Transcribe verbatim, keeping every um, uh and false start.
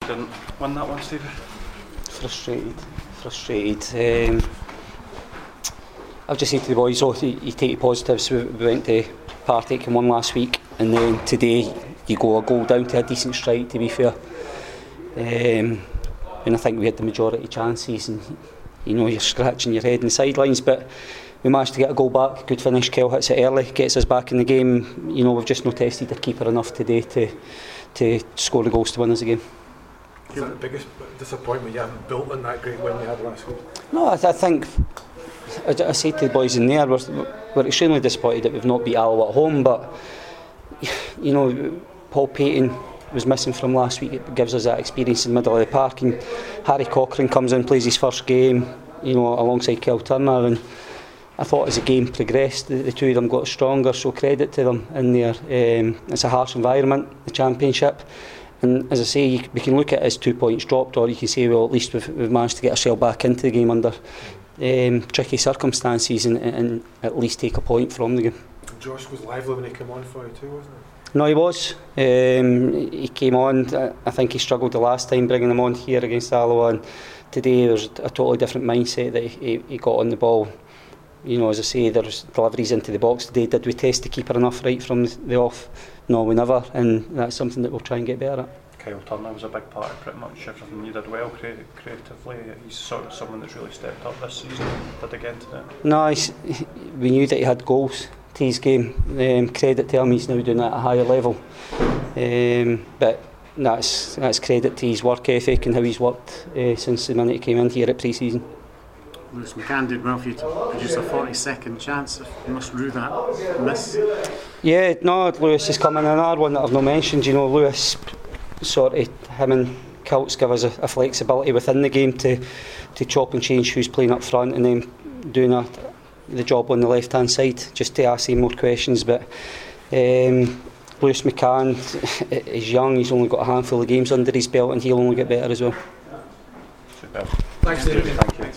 didn't win that one, Stevie? Frustrated, frustrated. Um, I've just said to the boys, oh, you, you take the positives. We, we went to Partick and won last week, and then today you go a goal down to a decent strike, to be fair. Um, and I think we had the majority chances, and you know, you're scratching your head in the sidelines, but we managed to get a goal back. Good finish. Kel hits it early, gets us back in the game. You know, we've just not tested their keeper enough today to to score the goals to win us the game. Is that the biggest disappointment? You haven't built on that great win you had last week? No, I, th I think I, I said to the boys in there, we're, we're extremely disappointed that we've not beat Alloa at home, but you know, Paul Payton was missing from last week. It gives us that experience in the middle of the park, and Harry Cochrane comes in, plays his first game, you know, alongside Kel Turner, and I thought as the game progressed, the, the two of them got stronger, so credit to them in there. Um, it's a harsh environment, the Championship, and as I say, you, we can look at it as two points dropped, or you can say, well, at least we've, we've managed to get ourselves back into the game under um, tricky circumstances, and, and at least take a point from the game. Josh was lively when he came on for you too, wasn't he? No, he was. Um, he came on. I think he struggled the last time bringing him on here against Alloa, and today there's a totally different mindset that he, he got on the ball. You know, as I say, there's deliveries into the box today. Did we test the keeper enough right from the off? No, we never, and that's something that we'll try and get better at. Kyle Turner was a big part of pretty much everything you did well cre creatively. He's sort of someone that's really stepped up this season. Did again today? No, he's, we knew that he had goals to his game. Um, credit to him, he's now doing that at a higher level. Um, but that's that's credit to his work ethic and how he's worked uh, since the minute he came in here at pre-season. Lewis McCann did well for you to produce a forty second chance. You must rue that miss. Yeah, no, Lewis is coming in. Another one that I've not mentioned. You know, Lewis, sort of, him and Kilts give us a, a flexibility within the game to to chop and change who's playing up front, and then doing a, the job on the left hand side, just to ask him more questions. But um, Lewis McCann is young. He's only got a handful of games under his belt, and he'll only get better as well. Super. Thanks, David. Thank you.